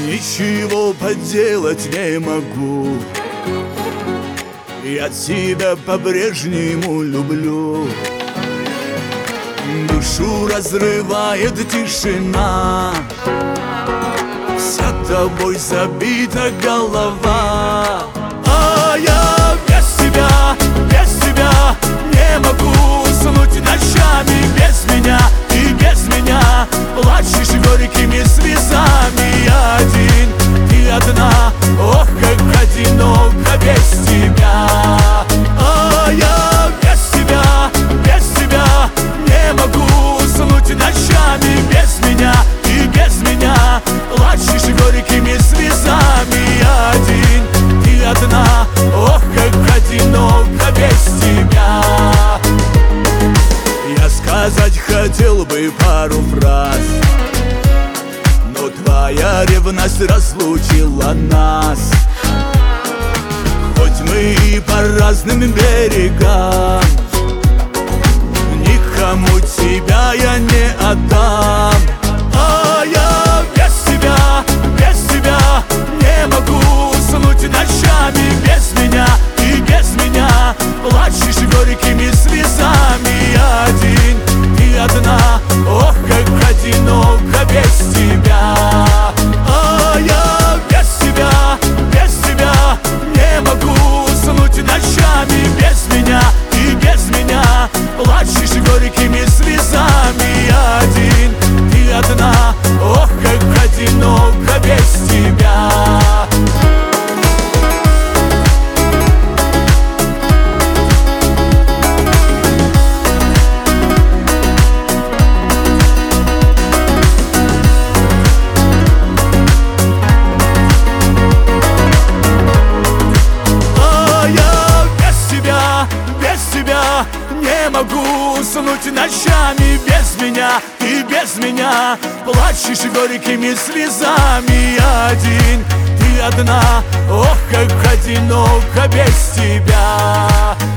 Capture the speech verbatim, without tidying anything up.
Ничего поделать не могу, я тебя по-прежнему люблю. Душу разрывает тишина, вся тобой забита голова. А я без тебя, без тебя не могу уснуть ночами. Без меня и без меня плачешь горькими слезами. Я один, ты одна, ох, как одиноко без тебя. А я без тебя, без тебя не могу уснуть ночами. Без меня и без меня плачешь горькими слезами. Я один, ты одна, ох, как одиноко без тебя. Я сказать хотел бы пару фраз, но твоя ревность разлучила нас. Хоть мы и по разным берегам, никому тебя я не отдам. А я без тебя, без тебя не могу уснуть ночами. Без меня и без меня плачешь горькими слезами. Я один, ты одна, ох, как одиноко без тебя. А я без тебя, без тебя не могу уснуть ночами. Без меня и без меня плачешь горькими слезами. Я один, ты одна, ох, как одиноко без тебя. Не могу уснуть ночами. Без меня и без меня плачешь горькими слезами. Я один, ты одна, ох, как одиноко без тебя.